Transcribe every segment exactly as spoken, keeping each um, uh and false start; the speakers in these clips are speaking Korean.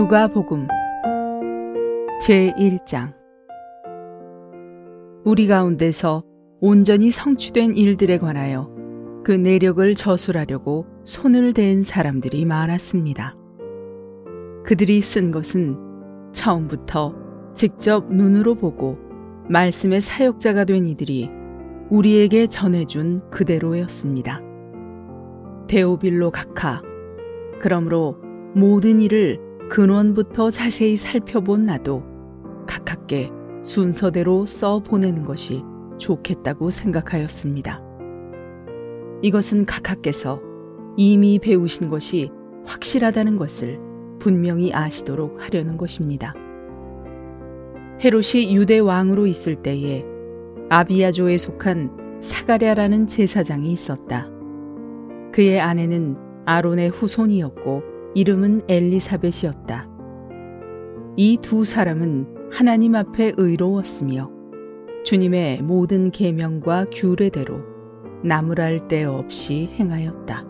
누가복음 제일 장. 우리 가운데서 온전히 성취된 일들에 관하여 그 내력을 저술하려고 손을 댄 사람들이 많았습니다. 그들이 쓴 것은 처음부터 직접 눈으로 보고 말씀의 사역자가 된 이들이 우리에게 전해준 그대로였습니다. 데오빌로 각하, 그러므로 모든 일을 근원부터 자세히 살펴본 나도 각하께 순서대로 써보내는 것이 좋겠다고 생각하였습니다. 이것은 각하께서 이미 배우신 것이 확실하다는 것을 분명히 아시도록 하려는 것입니다. 헤롯이 유대 왕으로 있을 때에 아비야조에 속한 사가랴라는 제사장이 있었다. 그의 아내는 아론의 후손이었고 이름은 엘리사벳이었다. 이 두 사람은 하나님 앞에 의로웠으며 주님의 모든 계명과 규례대로 나무랄 데 없이 행하였다.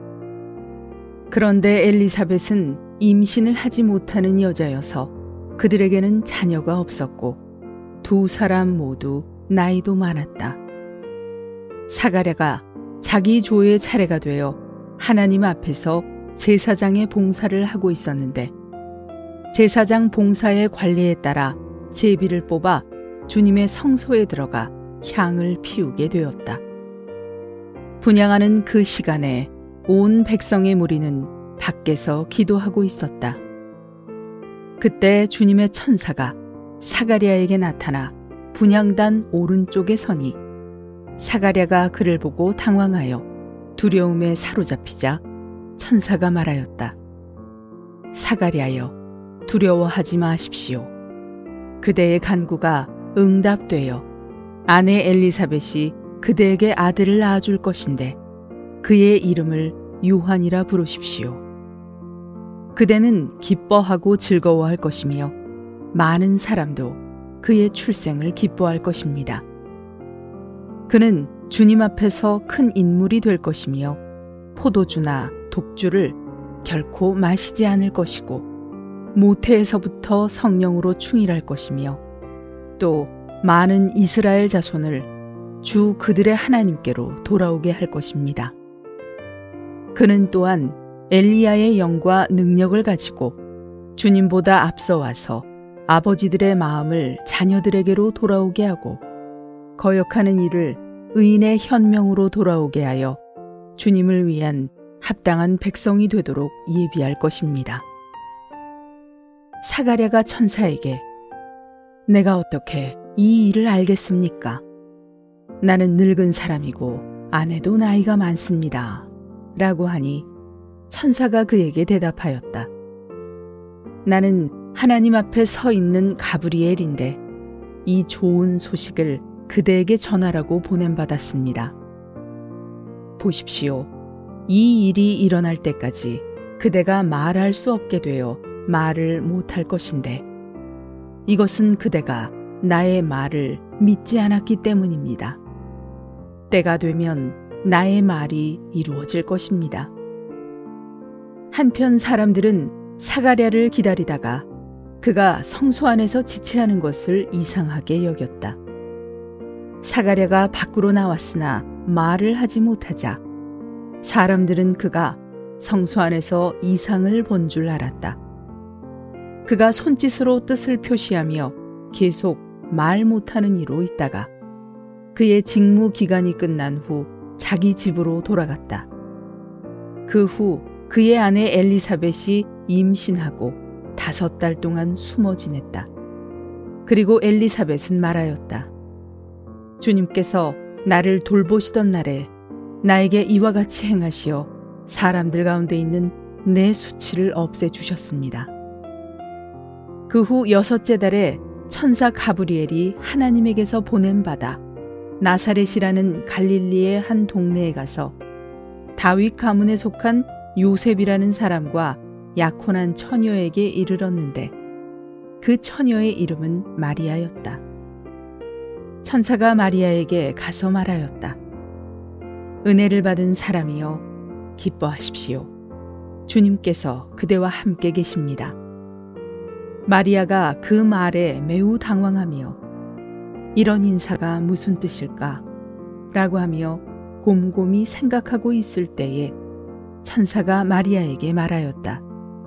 그런데 엘리사벳은 임신을 하지 못하는 여자여서 그들에게는 자녀가 없었고 두 사람 모두 나이도 많았다. 사가랴가 자기 조의 차례가 되어 하나님 앞에서 제사장의 봉사를 하고 있었는데 제사장 봉사의 관리에 따라 제비를 뽑아 주님의 성소에 들어가 향을 피우게 되었다. 분향하는 그 시간에 온 백성의 무리는 밖에서 기도하고 있었다. 그때 주님의 천사가 사가랴에게 나타나 분향단 오른쪽에 서니 사가랴가 그를 보고 당황하여 두려움에 사로잡히자 천사가 말하였다. 사가랴여, 두려워하지 마십시오. 그대의 간구가 응답되어 아내 엘리사벳이 그대에게 아들을 낳아줄 것인데 그의 이름을 요한이라 부르십시오. 그대는 기뻐하고 즐거워할 것이며 많은 사람도 그의 출생을 기뻐할 것입니다. 그는 주님 앞에서 큰 인물이 될 것이며 포도주나 독주를 결코 마시지 않을 것이고 모태에서부터 성령으로 충일할 것이며 또 많은 이스라엘 자손을 주 그들의 하나님께로 돌아오게 할 것입니다. 그는 또한 엘리야의 영과 능력을 가지고 주님보다 앞서 와서 아버지들의 마음을 자녀들에게로 돌아오게 하고 거역하는 이를 의인의 현명으로 돌아오게 하여 주님을 위한 합당한 백성이 되도록 예비할 것입니다. 사가랴가 천사에게 내가 어떻게 이 일을 알겠습니까? 나는 늙은 사람이고 아내도 나이가 많습니다. 라고 하니 천사가 그에게 대답하였다. 나는 하나님 앞에 서 있는 가브리엘인데 이 좋은 소식을 그대에게 전하라고 보냄받았습니다. 보십시오. 이 일이 일어날 때까지 그대가 말할 수 없게 되어 말을 못할 것인데 이것은 그대가 나의 말을 믿지 않았기 때문입니다. 때가 되면 나의 말이 이루어질 것입니다. 한편 사람들은 사가랴를 기다리다가 그가 성소 안에서 지체하는 것을 이상하게 여겼다. 사가랴가 밖으로 나왔으나 말을 하지 못하자 사람들은 그가 성소 안에서 이상을 본 줄 알았다. 그가 손짓으로 뜻을 표시하며 계속 말 못하는 이로 있다가 그의 직무 기간이 끝난 후 자기 집으로 돌아갔다. 그 후 그의 아내 엘리사벳이 임신하고 다섯 달 동안 숨어 지냈다. 그리고 엘리사벳은 말하였다. 주님께서 나를 돌보시던 날에 나에게 이와 같이 행하시어 사람들 가운데 있는 내 수치를 없애주셨습니다. 그 후 여섯째 달에 천사 가브리엘이 하나님에게서 보냄받아 나사렛이라는 갈릴리의 한 동네에 가서 다윗 가문에 속한 요셉이라는 사람과 약혼한 처녀에게 이르렀는데 그 처녀의 이름은 마리아였다. 천사가 마리아에게 가서 말하였다. 은혜를 받은 사람이여 기뻐하십시오. 주님께서 그대와 함께 계십니다. 마리아가 그 말에 매우 당황하며 이런 인사가 무슨 뜻일까? 라고 하며 곰곰이 생각하고 있을 때에 천사가 마리아에게 말하였다.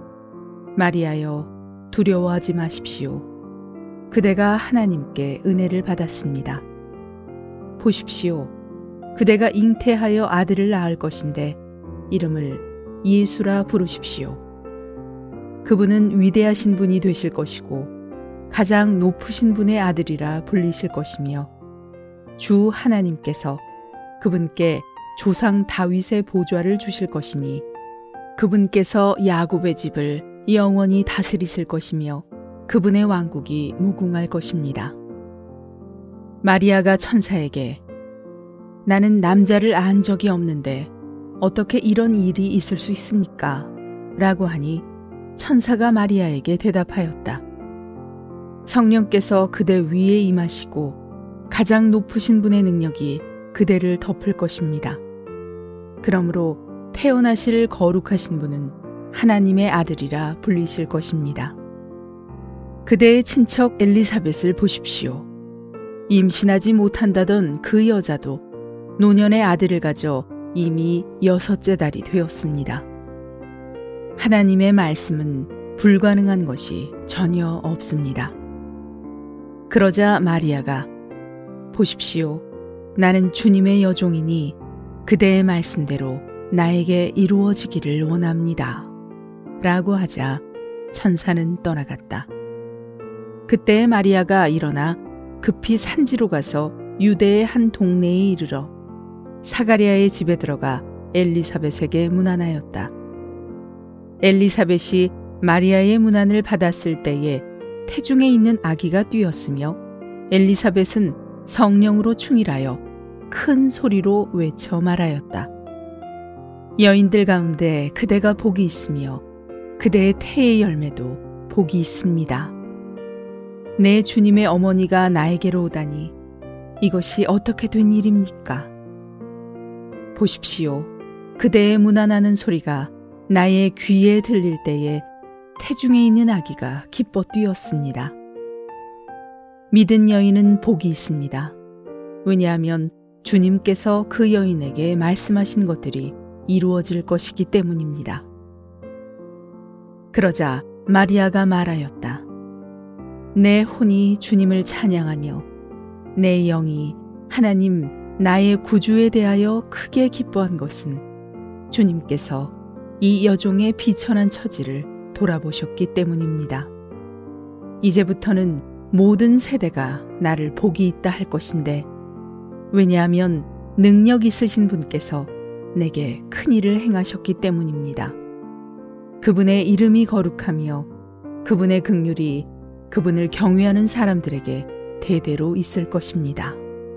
마리아여, 두려워하지 마십시오. 그대가 하나님께 은혜를 받았습니다. 보십시오. 그대가 잉태하여 아들을 낳을 것인데 이름을 예수라 부르십시오. 그분은 위대하신 분이 되실 것이고 가장 높으신 분의 아들이라 불리실 것이며 주 하나님께서 그분께 조상 다윗의 보좌를 주실 것이니 그분께서 야곱의 집을 영원히 다스리실 것이며 그분의 왕국이 무궁할 것입니다. 마리아가 천사에게 나는 남자를 안 적이 없는데 어떻게 이런 일이 있을 수 있습니까? 라고 하니 천사가 마리아에게 대답하였다. 성령께서 그대 위에 임하시고 가장 높으신 분의 능력이 그대를 덮을 것입니다. 그러므로 태어나실 거룩하신 분은 하나님의 아들이라 불리실 것입니다. 그대의 친척 엘리사벳을 보십시오. 임신하지 못한다던 그 여자도 노년의 아들을 가져 이미 여섯째 달이 되었습니다. 하나님의 말씀은 불가능한 것이 전혀 없습니다. 그러자 마리아가 보십시오. 나는 주님의 여종이니 그대의 말씀대로 나에게 이루어지기를 원합니다. 라고 하자 천사는 떠나갔다. 그때 마리아가 일어나 급히 산지로 가서 유대의 한 동네에 이르러 사가랴의 집에 들어가 엘리사벳에게 문안하였다. 엘리사벳이 마리아의 문안을 받았을 때에 태중에 있는 아기가 뛰었으며 엘리사벳은 성령으로 충일하여 큰 소리로 외쳐 말하였다. 여인들 가운데 그대가 복이 있으며 그대의 태의 열매도 복이 있습니다. 내 주님의 어머니가 나에게로 오다니 이것이 어떻게 된 일입니까? 보십시오. 그대의 문안하는 소리가 나의 귀에 들릴 때에 태중에 있는 아기가 기뻐 뛰었습니다. 믿은 여인은 복이 있습니다. 왜냐하면 주님께서 그 여인에게 말씀하신 것들이 이루어질 것이기 때문입니다. 그러자 마리아가 말하였다. 내 혼이 주님을 찬양하며 내 영이 하나님 나의 구주에 대하여 크게 기뻐한 것은 주님께서 이 여종의 비천한 처지를 돌아보셨기 때문입니다. 이제부터는 모든 세대가 나를 복이 있다 할 것인데 왜냐하면 능력 있으신 분께서 내게 큰 일을 행하셨기 때문입니다. 그분의 이름이 거룩하며 그분의 긍휼이 그분을 경외하는 사람들에게 대대로 있을 것입니다.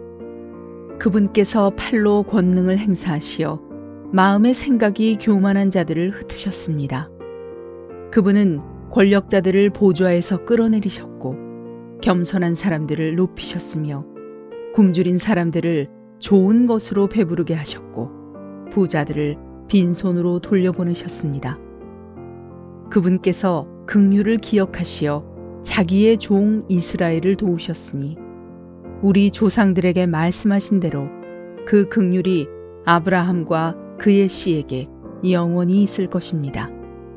그분께서 팔로 권능을 행사하시어 마음의 생각이 교만한 자들을 흩으셨습니다. 그분은 권력자들을 보좌에서 끌어내리셨고 겸손한 사람들을 높이셨으며 굶주린 사람들을 좋은 것으로 배부르게 하셨고 부자들을 빈손으로 돌려보내셨습니다. 그분께서 긍휼을 기억하시어 자기의 종 이스라엘을 도우셨으니 우리 조상들에게 말씀하신 대로 그 긍휼이 아브라함과 그의 씨에게 영원히 있을 것입니다.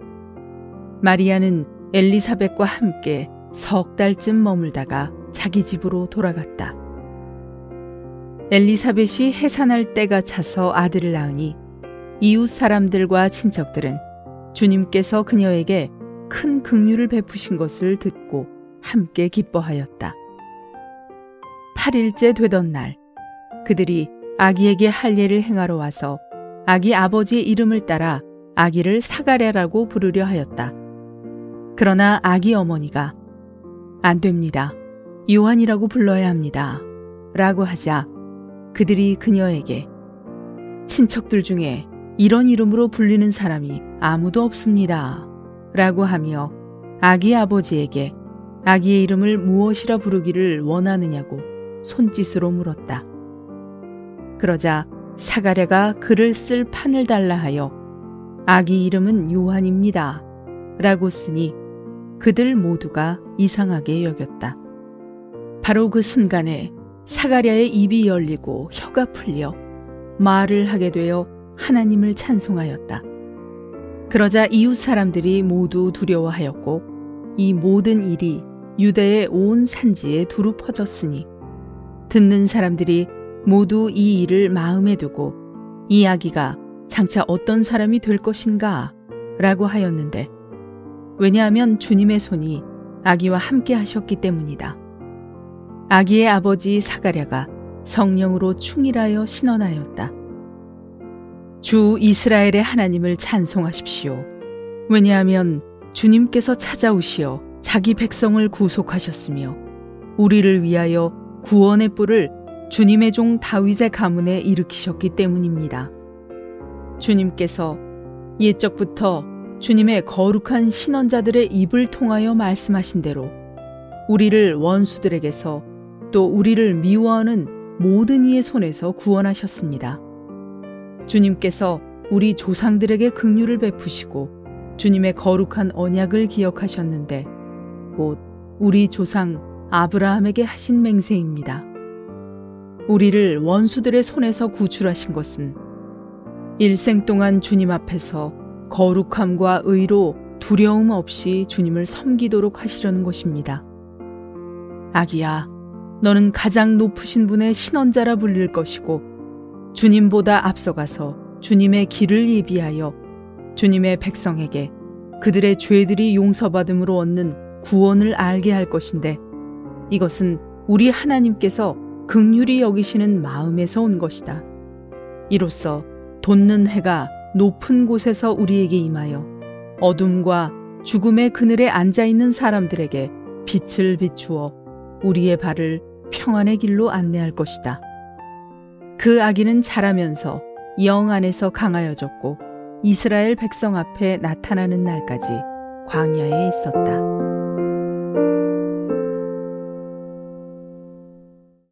마리아는 엘리사벳과 함께 석 달쯤 머물다가 자기 집으로 돌아갔다. 엘리사벳이 해산할 때가 차서 아들을 낳으니 이웃 사람들과 친척들은 주님께서 그녀에게 큰 긍휼을 베푸신 것을 듣고 함께 기뻐하였다. 팔 일째 되던 날 그들이 아기에게 할례를 행하러 와서 아기 아버지의 이름을 따라 아기를 사가랴라고 부르려 하였다. 그러나 아기 어머니가 안 됩니다. 요한이라고 불러야 합니다. 라고 하자 그들이 그녀에게 친척들 중에 이런 이름으로 불리는 사람이 아무도 없습니다. 라고 하며 아기 아버지에게 아기의 이름을 무엇이라 부르기를 원하느냐고 손짓으로 물었다. 그러자 사가랴가 글을 쓸 판을 달라 하여 아기 이름은 요한입니다. 라고 쓰니 그들 모두가 이상하게 여겼다. 바로 그 순간에 사가랴의 입이 열리고 혀가 풀려 말을 하게 되어 하나님을 찬송하였다. 그러자 이웃 사람들이 모두 두려워하였고 이 모든 일이 유대의 온 산지에 두루 퍼졌으니 듣는 사람들이 모두 이 일을 마음에 두고 이 아기가 장차 어떤 사람이 될 것인가 라고 하였는데, 왜냐하면 주님의 손이 아기와 함께 하셨기 때문이다. 아기의 아버지 사가랴가 성령으로 충일하여 신원하였다. 주 이스라엘의 하나님을 찬송하십시오. 왜냐하면 주님께서 찾아오시어 자기 백성을 구속하셨으며 우리를 위하여 구원의 뿔을 주님의 종 다윗의 가문에 일으키셨기 때문입니다. 주님께서 옛적부터 주님의 거룩한 신원자들의 입을 통하여 말씀하신 대로 우리를 원수들에게서 또 우리를 미워하는 모든 이의 손에서 구원하셨습니다. 주님께서 우리 조상들에게 긍휼을 베푸시고 주님의 거룩한 언약을 기억하셨는데 곧 우리 조상 아브라함에게 하신 맹세입니다. 우리를 원수들의 손에서 구출하신 것은 일생 동안 주님 앞에서 거룩함과 의로 두려움 없이 주님을 섬기도록 하시려는 것입니다. 아기야, 너는 가장 높으신 분의 신원자라 불릴 것이고 주님보다 앞서가서 주님의 길을 예비하여 주님의 백성에게 그들의 죄들이 용서받음으로 얻는 구원을 알게 할 것인데, 이것은 우리 하나님께서 긍휼히 여기시는 마음에서 온 것이다. 이로써 돋는 해가 높은 곳에서 우리에게 임하여 어둠과 죽음의 그늘에 앉아있는 사람들에게 빛을 비추어 우리의 발을 평안의 길로 안내할 것이다. 그 아기는 자라면서 영 안에서 강하여졌고 이스라엘 백성 앞에 나타나는 날까지 광야에 있었다.